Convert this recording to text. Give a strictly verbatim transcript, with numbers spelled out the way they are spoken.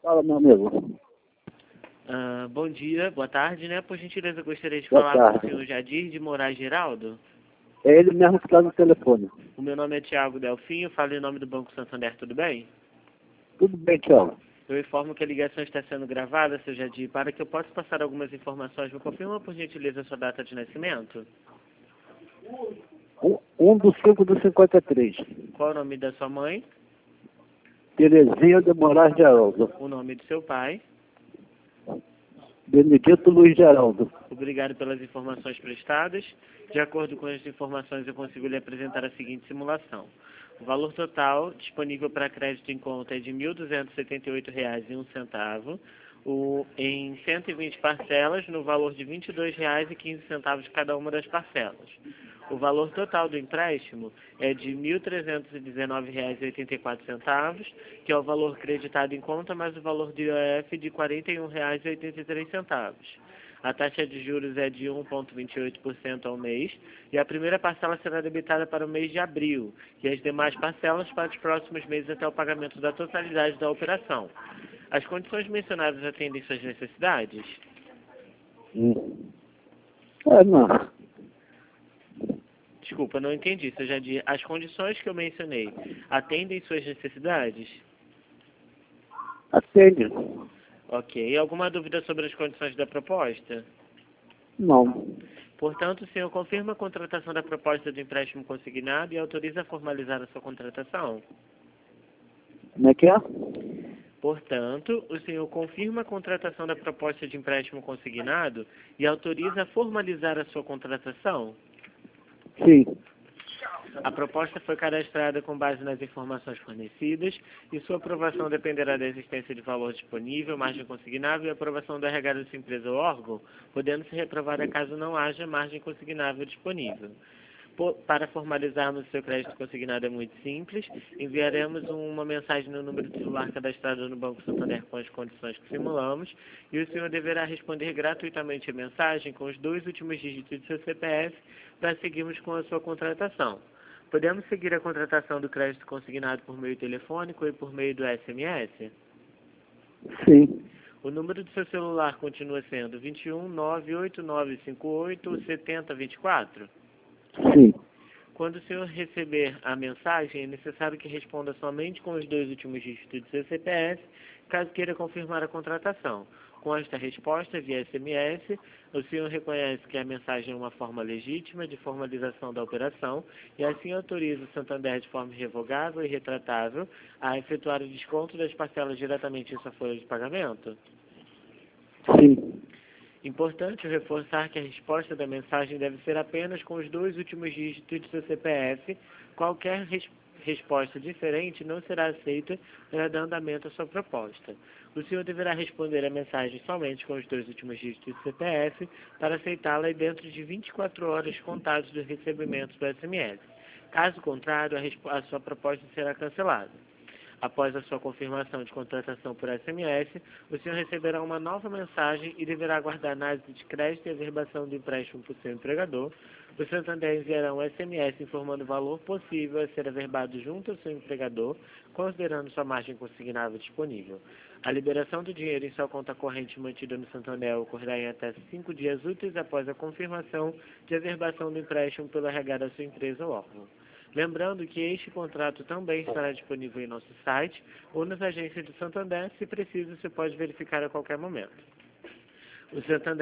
Fala, meu amigo. Ah, bom dia, boa tarde, né? Por gentileza, gostaria de Boa falar com o tarde. senhor Jadir de Moraes Geraldo. É ele mesmo que está no telefone. O meu nome é Tiago Delfinho, falo em nome do Banco Santander, tudo bem? Tudo bem, Tiago? Eu informo que a ligação está sendo gravada, seu Jadir, para que eu possa passar algumas informações. Me confirma, por gentileza, a sua data de nascimento? Um, um do cinco do cinquenta e três. Qual é o nome da sua mãe? Terezinha de Moraes Geraldo. O nome do seu pai? Benedito Luiz Geraldo. Obrigado pelas informações prestadas. De acordo com as informações, eu consigo lhe apresentar a seguinte simulação. O valor total disponível para crédito em conta é de mil duzentos e setenta e oito reais e um centavo, o, em cento e vinte parcelas, no valor de vinte e dois reais e quinze centavos cada uma das parcelas. O valor total do empréstimo é de mil trezentos e dezenove reais e oitenta e quatro centavos, que é o valor creditado em conta, mais o valor de I O F de quarenta e um reais e oitenta e três centavos. A taxa de juros é de um vírgula vinte e oito por cento ao mês e a primeira parcela será debitada para o mês de abril e as demais parcelas para os próximos meses até o pagamento da totalidade da operação. As condições mencionadas atendem suas necessidades? Hum. É, não. Desculpa, não entendi. Você já disse, as condições que eu mencionei atendem suas necessidades? Atende. Ok. Alguma dúvida sobre as condições da proposta? Não. Portanto, o senhor confirma a contratação da proposta de empréstimo consignado e autoriza a formalizar a sua contratação? Como é que é? Portanto, o senhor confirma a contratação da proposta de empréstimo consignado e autoriza a formalizar a sua contratação? Sim. A proposta foi cadastrada com base nas informações fornecidas e sua aprovação dependerá da existência de valor disponível, margem consignável e aprovação do R H da sua empresa ou órgão, podendo ser reprovada caso não haja margem consignável disponível. Por, para formalizarmos o seu crédito consignado é muito simples. Enviaremos uma mensagem no número de celular cadastrado no Banco Santander com as condições que simulamos e o senhor deverá responder gratuitamente a mensagem com os dois últimos dígitos do seu C P F para seguirmos com a sua contratação. Podemos seguir a contratação do crédito consignado por meio telefônico e por meio do S M S? Sim. O número do seu celular continua sendo vinte e um, nove oito nove cinco oito, sete zero dois quatro? Sim. Quando o senhor receber a mensagem, é necessário que responda somente com os dois últimos dígitos do seu C P F, caso queira confirmar a contratação. Com esta resposta, via S M S, o senhor reconhece que a mensagem é uma forma legítima de formalização da operação e assim autoriza o Santander de forma irrevogável e retratável a efetuar o desconto das parcelas diretamente em sua folha de pagamento? Sim. Importante reforçar que a resposta da mensagem deve ser apenas com os dois últimos dígitos do seu C P F. Qualquer res resposta diferente não será aceita para dar andamento à sua proposta. O senhor deverá responder a mensagem somente com os dois últimos dígitos do C P F para aceitá-la dentro de vinte e quatro horas contados do recebimento do S M S. Caso contrário, a, a sua proposta será cancelada. Após a sua confirmação de contratação por S M S, o senhor receberá uma nova mensagem e deverá aguardar a análise de crédito e averbação do empréstimo por seu empregador. O Santander enviará um S M S informando o valor possível a ser averbado junto ao seu empregador, considerando sua margem consignável disponível. A liberação do dinheiro em sua conta corrente mantida no Santander ocorrerá em até cinco dias úteis após a confirmação de averbação do empréstimo pelo R H da sua empresa ou órgão. Lembrando que este contrato também estará disponível em nosso site ou nas agências do Santander. Se preciso, você pode verificar a qualquer momento. O Santander